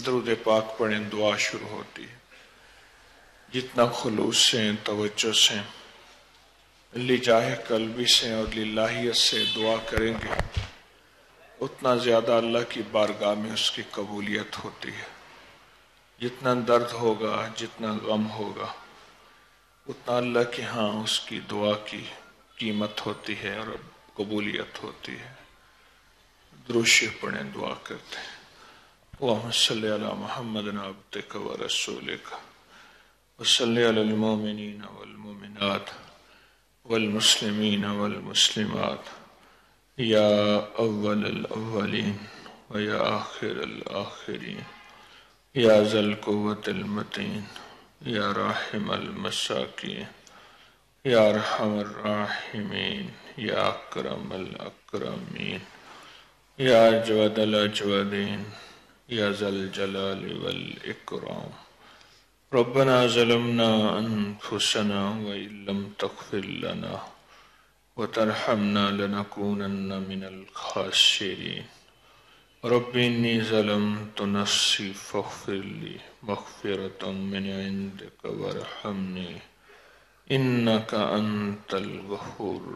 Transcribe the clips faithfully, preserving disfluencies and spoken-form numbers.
درود پاک پڑھیں، دعا شروع ہوتی ہے۔ جتنا خلوص سے، توجہ سے، لجاہ قلبی سے اور للہیت سے دعا کریں گے، اتنا زیادہ اللہ کی بارگاہ میں اس کی قبولیت ہوتی ہے۔ جتنا درد ہوگا، جتنا غم ہوگا، اتنا اللہ کے ہاں اس کی دعا کی قیمت ہوتی ہے اور قبولیت ہوتی ہے۔ درود شریف پڑھیں، دعا کرتے ہیں۔ اللہم صلی علی محمد عبدک و رسولک وصلی علی المؤمنین والمؤمنات والمسلمین والمسلمات یا اول الاولین و یا آخر الآخرین یا ذا القوة المتین یا راحم المساکین یا ارحم الراحمین یا اکرم الاکرمین یا اجود الاجودین یا ذا الجلال والاکرام۔ ربنا ظلمنا انفسنا وان لم تغفر لنا وترحمنا لنكونن من الخاسرین۔ رب انی ظلمت نفسی فاغفر لی مغفرۃ من عندک وارحمنی انک انت الغفور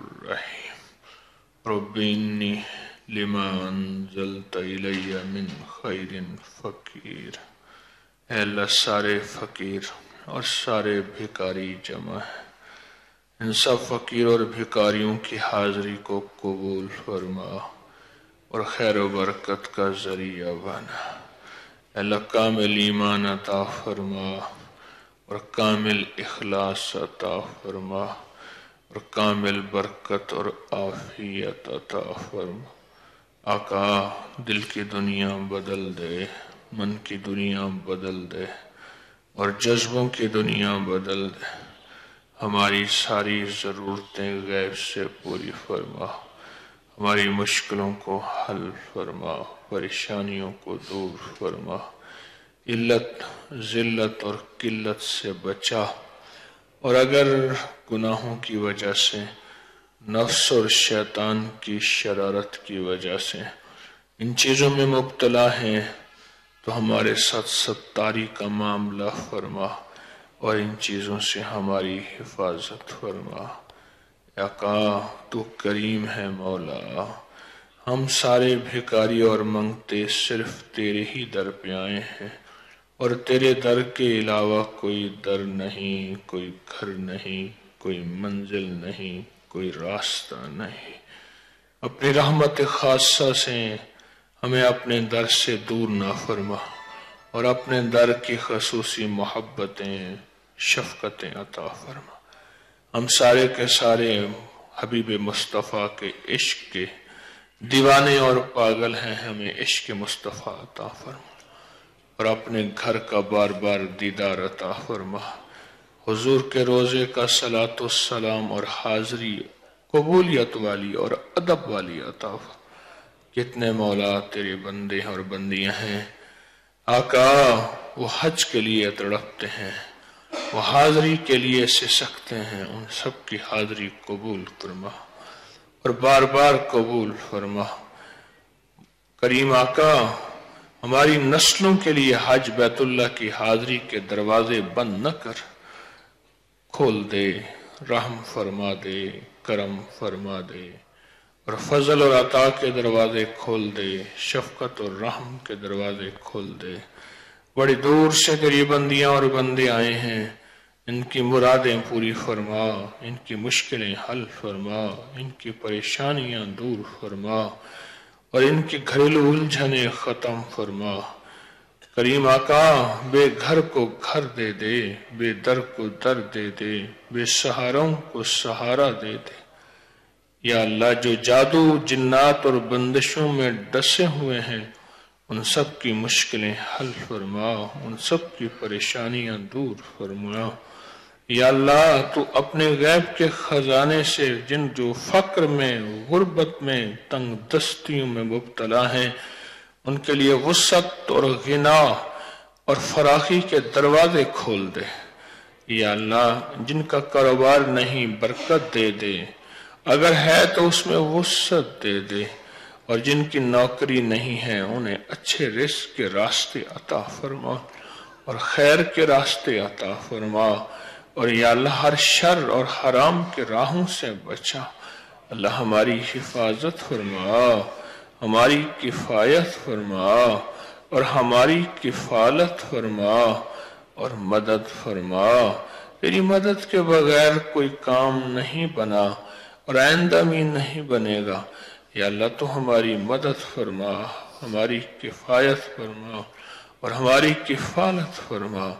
الرحیم۔ رب انی لما انزلت الی من خیر فقیر۔ اے اللہ، سارے فقیر اور سارے بھکاری جمع ہیں، ان سب فقیر اور بھکاریوں کی حاضری کو قبول فرما اور خیر و برکت کا ذریعہ بنا۔ اے اللہ، کامل ایمان عطا فرما اور کامل اخلاص عطا فرما اور کامل برکت اور عافیت عطا فرما۔ آقا، دل کی دنیا بدل دے، من کی دنیا بدل دے اور جذبوں کی دنیا بدل دے۔ ہماری ساری ضرورتیں غیب سے پوری فرما، ہماری مشکلوں کو حل فرما، پریشانیوں کو دور فرما، علت، ذلت اور قلت سے بچا، اور اگر گناہوں کی وجہ سے، نفس اور شیطان کی شرارت کی وجہ سے ان چیزوں میں مبتلا ہیں تو ہمارے ساتھ ستاری کا معاملہ فرما اور ان چیزوں سے ہماری حفاظت فرما۔ یا آقا، تو کریم ہے مولا، ہم سارے بھکاری اور منگتے صرف تیرے ہی در پہ آئے ہیں، اور تیرے در کے علاوہ کوئی در نہیں، کوئی گھر نہیں، کوئی منزل نہیں، کوئی راستہ نہیں۔ اپنی رحمت خاصہ سے ہمیں اپنے در سے دور نہ فرما اور اپنے در کی خصوصی محبتیں، شفقتیں عطا فرما۔ ہم سارے کے سارے حبیب مصطفیٰ کے عشق کے دیوانے اور پاگل ہیں، ہمیں عشق مصطفیٰ عطا فرما اور اپنے گھر کا بار بار دیدار عطا فرما۔ حضور کے روزے کا صلاۃ والسلام اور حاضری قبولیت والی اور ادب والی عطا فرما۔ کتنے مولا تیرے بندے اور بندیاں ہیں آقا، وہ حج کے لیے تڑپتے ہیں، وہ حاضری کے لیے سسکتے ہیں، ان سب کی حاضری قبول فرما اور بار بار قبول فرما۔ کریم آقا، ہماری نسلوں کے لیے حج بیت اللہ کی حاضری کے دروازے بند نہ کر، کھول دے، رحم فرما دے، کرم فرما دے اور فضل اور عطا کے دروازے کھول دے، شفقت اور رحم کے دروازے کھول دے۔ بڑی دور سے تیری بندیاں اور بندے آئے ہیں، ان کی مرادیں پوری فرما، ان کی مشکلیں حل فرما، ان کی پریشانیاں دور فرما اور ان کی گھریلو الجھنیں ختم فرما۔ کریم آقا، بے گھر کو گھر دے دے، بے در کو در دے دے، بے سہاروں کو سہارا دے دے۔ یا اللہ، جو جادو، جنات اور بندشوں میں ڈسے ہوئے ہیں ان سب کی مشکلیں حل فرما، ان سب کی پریشانیاں دور فرما۔ یا اللہ، تو اپنے غیب کے خزانے سے جن جو فقر میں، غربت میں، تنگ دستیوں میں مبتلا ہیں ان کے لیے وسعت اور غنا اور فراخی کے دروازے کھول دے۔ یا اللہ، جن کا کاروبار نہیں، برکت دے دے، اگر ہے تو اس میں وسعت دے دے اور جن کی نوکری نہیں ہے انہیں اچھے رزق کے راستے عطا فرما اور خیر کے راستے عطا فرما، اور یا اللہ ہر شر اور حرام کے راہوں سے بچا۔ اللہ ہماری حفاظت فرما، ہماری کفایت فرما اور ہماری کفالت فرما اور مدد فرما۔ تیری مدد کے بغیر کوئی کام نہیں بنا اور آئندہ بھی نہیں بنے گا۔ یا اللہ تو ہماری مدد فرما، ہماری کفایت فرما اور ہماری کفالت فرما،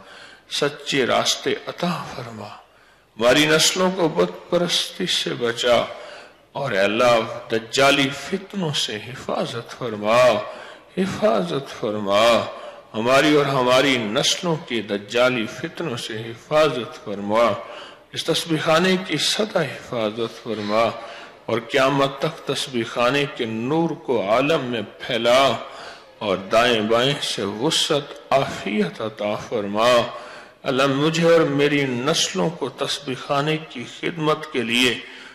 سچے راستے عطا فرما، ہماری نسلوں کو بت پرستی سے بچا، اور اے اللہ دجالی فتنوں سے حفاظت فرما، حفاظت فرما، ہماری اور ہماری نسلوں کی دجالی فتنوں سے حفاظت فرما، اس تسبیح خانے کی سدا حفاظت فرما، اور قیامت تک تسبیح خانے کے نور کو عالم میں پھیلا، اور دائیں بائیں سے وسعت عافیت عطا فرما۔ اللہ مجھے اور میری نسلوں کو تسبیح خانے کی خدمت کے لیے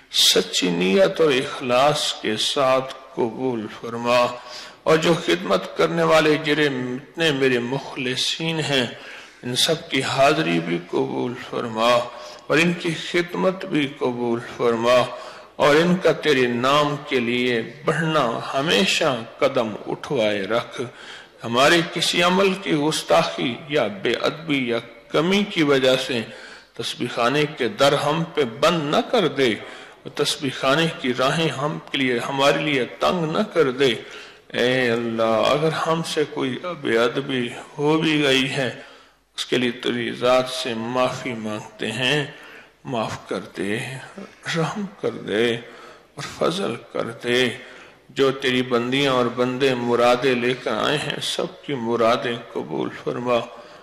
سچی نیت اور اخلاص کے ساتھ قبول فرما، اور جو خدمت کرنے والے جتنے میرے مخلصین ہیں ان سب کی حاضری بھی قبول فرما، اور ان کی خدمت بھی قبول فرما، اور ان کا تیرے نام کے لیے بڑھنا ہمیشہ قدم اٹھوائے رکھ۔ ہمارے کسی عمل کی گستاخی یا بے ادبی یا کمی کی وجہ سے تسبیح خانے کے در ہم پہ بند نہ کر دے، اور تسبیح خانے کی راہیں ہم کے لیے ہمارے لیے تنگ نہ کر دے۔ اے اللہ اگر ہم سے کوئی بے ادبی ہو بھی گئی ہے اس کے لیے تیری ذات سے معافی مانگتے ہیں، معاف کر دے، رحم کر دے اور فضل کر دے۔ جو تیری بندیاں اور بندے مرادیں لے کر آئے ہیں سب کی مرادیں قبول فرما،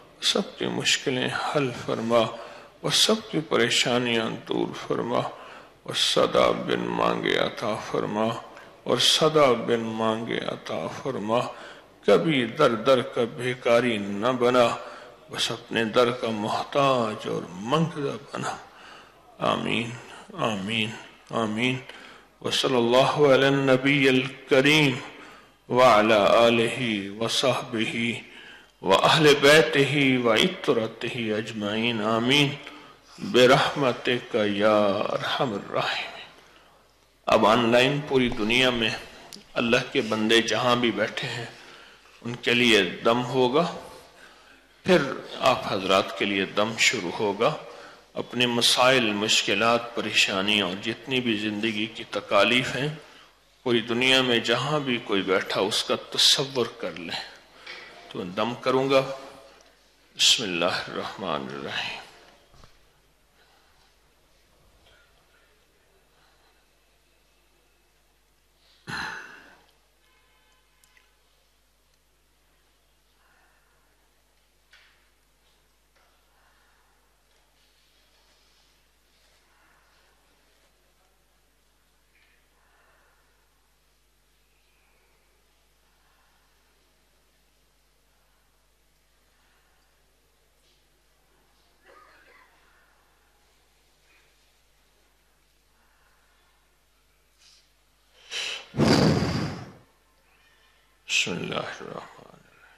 سب کی مشکلیں حل فرما اور سب کی پریشانیاں دور فرما، اور صدا بن مانگے عطا فرما، اور صدا بن مانگے عطا فرما۔ کبھی در در کا بھیکاری نہ بنا، بس اپنے در کا محتاج اور منگتا بنا۔ آمین آمین آمین۔ وصلی اللہ علی النبی الکریم وعلی آلہ وصحبہ وَأَهْلِ بَيْتِهِ وَعِطْرَتِهِ اجمعین آمین برحمتک یا ارحم الراحمین۔ اب آن لائن پوری دنیا میں اللہ کے بندے جہاں بھی بیٹھے ہیں ان کے لیے دم ہوگا، پھر آپ حضرات کے لیے دم شروع ہوگا۔ اپنے مسائل، مشکلات، پریشانیاں اور جتنی بھی زندگی کی تکالیف ہیں پوری دنیا میں جہاں بھی کوئی بیٹھا اس کا تصور کر لیں۔ تو دم کروں گا۔ بسم اللہ الرحمن الرحیم۔ بسم اللہ الرحمن الرحیم۔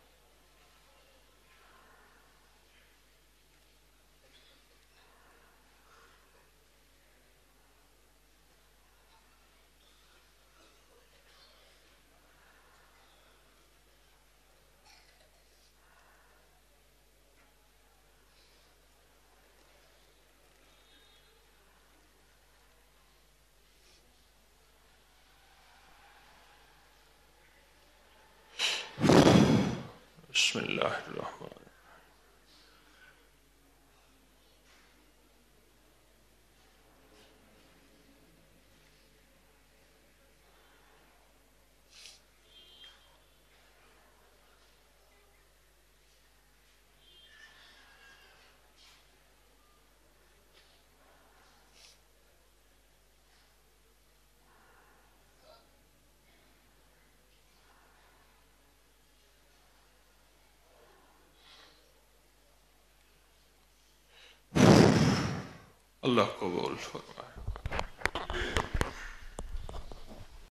بسم اللہ الرحمن الرحیم۔ اللہ قبول فرمائے۔